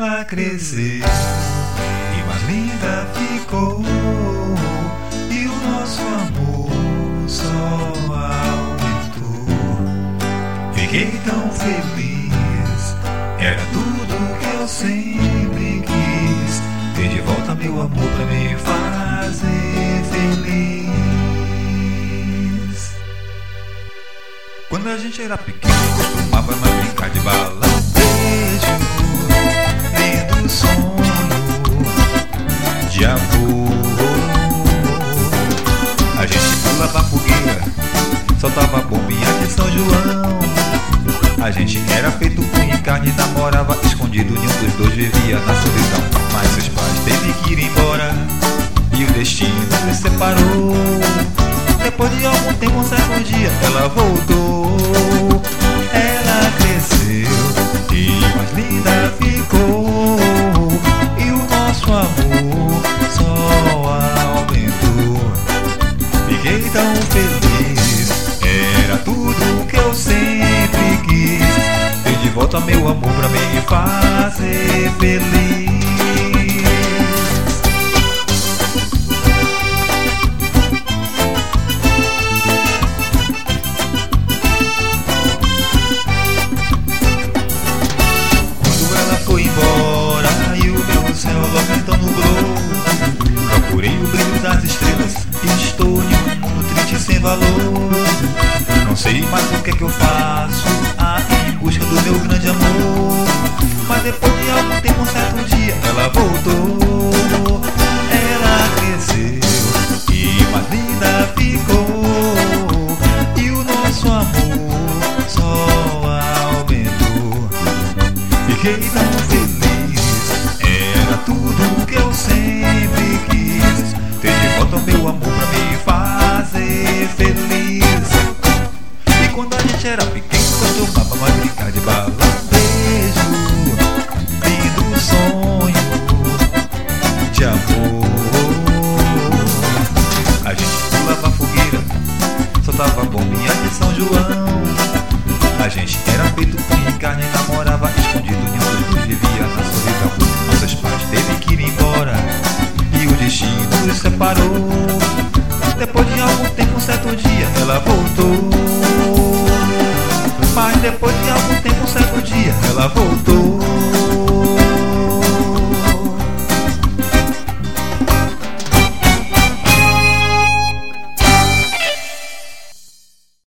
Ela cresceu e mais linda ficou, e o nosso amor só aumentou. Fiquei tão feliz, era tudo que eu sempre quis, ter de volta meu amor pra me fazer feliz. Quando a gente era pequeno, costumava mais brincar de balão, beijo, lindo sonho de amor. A gente pulava a fogueira, soltava a bombinha de São João. A gente era feito punho e carne, namorava escondido, nenhum dos dois vivia na solidão. Mas seus pais teve que ir embora e o destino nos separou. Depois de algum tempo, um certo dia, ela voltou. Ela cresceu e mais linda ficou, e o nosso amor só aumentou. Fiquei tão feliz, era tudo que eu sempre quis, ter de volta meu amor pra me fazer feliz. Foi embora e o meu céu logo então nublou. Procurei o brilho das estrelas e estou em um mundo triste sem valor. Não sei mais o que é que eu faço em busca do meu grande amor. Mas depois de algum tempo, um certo dia, ela voltou. Ela cresceu e mais linda ficou, e o nosso amor só aumentou. Fiquei tão feliz, era tudo que eu sempre quis, ter de volta meu amor pra me fazer feliz. E quando a gente era pequeno, costumava mais brincar de balão, beijo, lindo sonho de amor. A gente pulava a fogueira, soltava a bombinha de São João. A gente era feito punho e carne, namorava escondido, nenhum dos dois vivia na solidão. Nossos pais teve que ir embora e o destino nos separou. Depois de algum tempo, um certo dia, ela voltou. Mas depois de algum tempo, um certo dia, ela voltou.